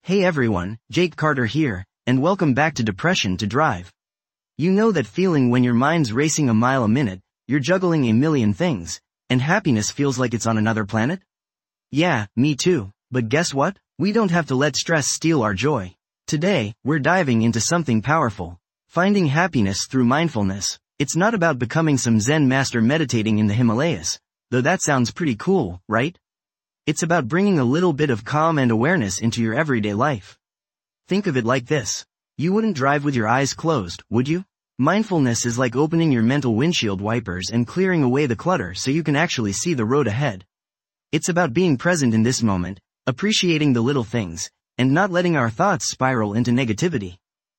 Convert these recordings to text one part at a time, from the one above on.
Hey everyone, Jake Carter here, and welcome back to Depression to Drive. You know that feeling when your mind's racing a mile a minute, you're juggling a million things, and happiness feels like it's on another planet? Yeah, me too, but guess what? We don't have to let stress steal our joy. Today, we're diving into something powerful. Finding happiness through mindfulness. It's not about becoming some Zen master meditating in the Himalayas, though that sounds pretty cool, right? It's about bringing a little bit of calm and awareness into your everyday life. Think of it like this. You wouldn't drive with your eyes closed, would you? Mindfulness is like opening your mental windshield wipers and clearing away the clutter so you can actually see the road ahead. It's about being present in this moment, appreciating the little things, and not letting our thoughts spiral into negativity.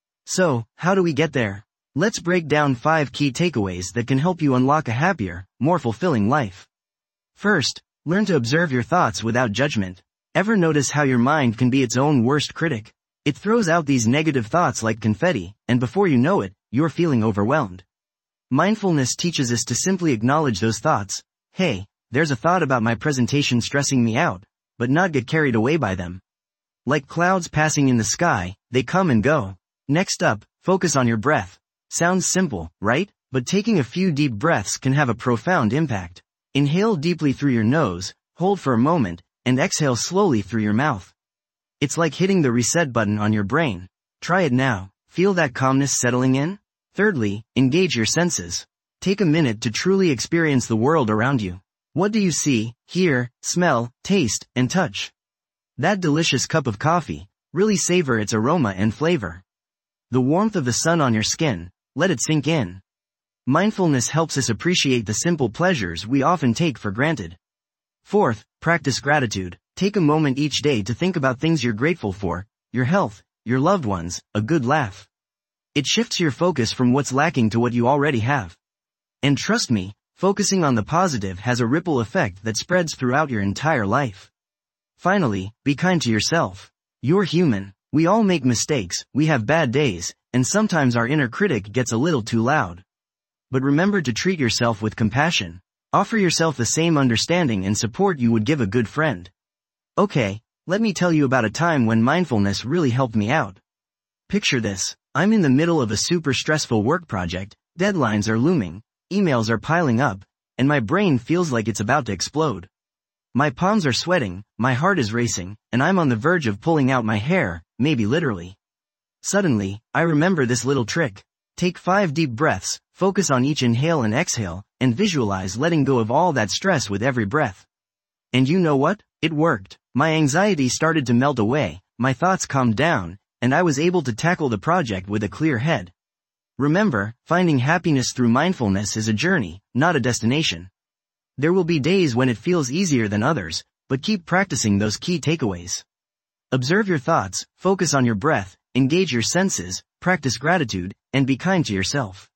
So, how do we get there? Let's break down 5 key takeaways that can help you unlock a happier, more fulfilling life. First, learn to observe your thoughts without judgment. Ever notice how your mind can be its own worst critic? It throws out these negative thoughts like confetti, and before you know it, you're feeling overwhelmed. Mindfulness teaches us to simply acknowledge those thoughts. Hey, there's a thought about my presentation stressing me out, but not get carried away by them. Like clouds passing in the sky, they come and go. Next up, focus on your breath. Sounds simple, right? But taking a few deep breaths can have a profound impact. Inhale deeply through your nose, hold for a moment, and exhale slowly through your mouth. It's like hitting the reset button on your brain. Try it now. Feel that calmness settling in? Thirdly, engage your senses. Take a minute to truly experience the world around you. What do you see, hear, smell, taste, and touch? That delicious cup of coffee, really savor its aroma and flavor. The warmth of the sun on your skin, let it sink in. Mindfulness helps us appreciate the simple pleasures we often take for granted. Fourth, practice gratitude. Take a moment each day to think about things you're grateful for, your health, your loved ones, a good laugh. It shifts your focus from what's lacking to what you already have. And trust me, focusing on the positive has a ripple effect that spreads throughout your entire life. Finally, be kind to yourself. You're human. We all make mistakes, we have bad days, and sometimes our inner critic gets a little too loud. But remember to treat yourself with compassion. Offer yourself the same understanding and support you would give a good friend. Okay, let me tell you about a time when mindfulness really helped me out. Picture this. I'm in the middle of a super stressful work project, deadlines are looming, emails are piling up, and my brain feels like it's about to explode. My palms are sweating, my heart is racing, and I'm on the verge of pulling out my hair, maybe literally. Suddenly, I remember this little trick. Take 5 deep breaths, focus on each inhale and exhale, and visualize letting go of all that stress with every breath. And you know what? It worked. My anxiety started to melt away, my thoughts calmed down, and I was able to tackle the project with a clear head. Remember, finding happiness through mindfulness is a journey, not a destination. There will be days when it feels easier than others, but keep practicing those key takeaways. Observe your thoughts, focus on your breath, engage your senses, practice gratitude, and be kind to yourself.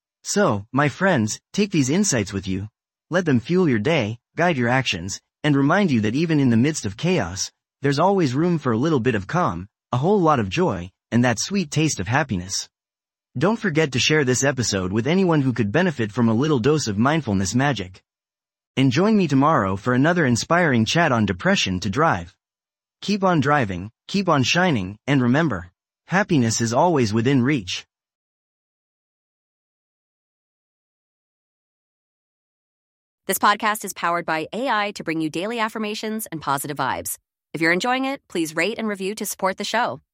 So, my friends, take these insights with you. Let them fuel your day, guide your actions, and remind you that even in the midst of chaos, there's always room for a little bit of calm, a whole lot of joy, and that sweet taste of happiness. Don't forget to share this episode with anyone who could benefit from a little dose of mindfulness magic. And join me tomorrow for another inspiring chat on Depression to Drive. Keep on driving, keep on shining, and remember, happiness is always within reach. This podcast is powered by AI to bring you daily affirmations and positive vibes. If you're enjoying it, please rate and review to support the show.